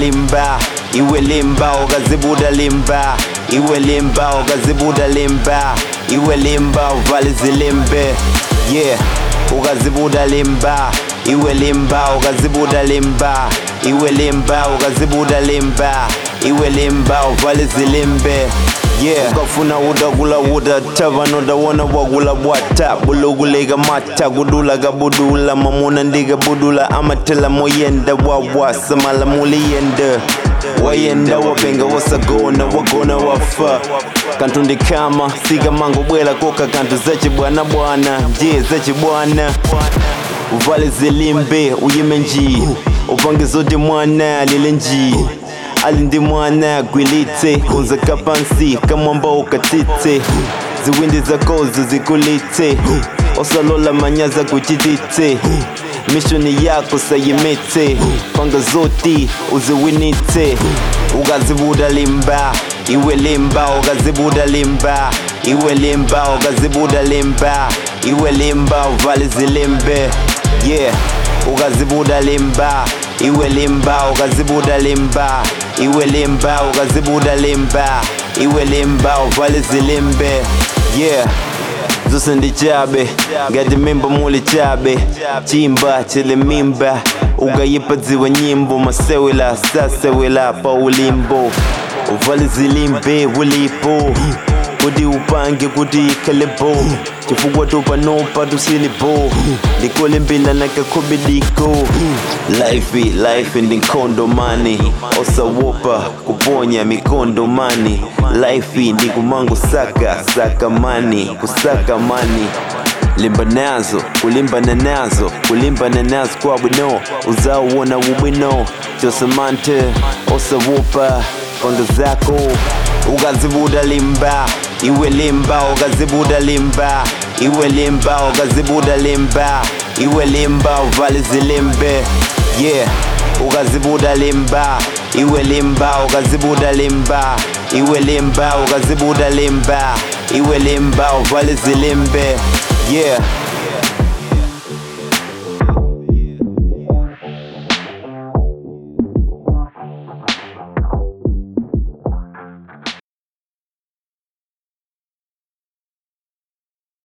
limba iwe limba ukazibuda limba iwe limba ukazibuda limba iwe limba uvale zilimbe yeah ukazibuda limba iwe limba ukazibuda limba iwe limba ukazibuda limba iwe limba uvale zilimbe yeah ukafuna udagula uda tavanoda wona wagula bwata bulugulega mata gudula gabudula mamuna ndiga budula amatela moyenda wawa samala muliyenda wayenda wapenga wasagona wagona wafa kantu ndikama siga mango bwela koka kantu zachi bwana bwana je zachi bwana uvale zilimbe uyime nji upange zote mwana lile nji alindi mwana gwilite uzaka pansi kamwamba ukatite ziwindi zako zikulite osalola manyaza kuchitite mishoni yako sayimite panga zoti uziwinite ukazibuda limba iwe limba ukazibuda limba iwe limba ukazibuda limba iwe limba uvale zilimbe yeah ukazibuda limba iwe limba ukazibuda limba iwe limba ukazibuda limba iwe limba uvale zilimbe yeah zose ndi chabe ngati mimba muli chabe chimba chile mimba ukayipa dziwa nyimbo masewela sasewela pa ulimbo uvale zilimbe ulipo kuti upange kuti ikhalepo chifukwa topanopa tusilipo ndikolembela nakakhobediko life ndi nkhondo mani osawopa kuponya mikondo mani life ndi kumango saka mani kusaka mani kulimbana nazo kwa bwino uzawona ubwino chosamante osawopa panga zako ukazibuda limba iwe limba ukazibuda limba iwe limba ukazibuda limba iwe limba uvale zilimbe yeah ukazibuda limba iwe limba ukazibuda limba iwe limba ukazibuda limba iwe limba uvale zilimbe yeah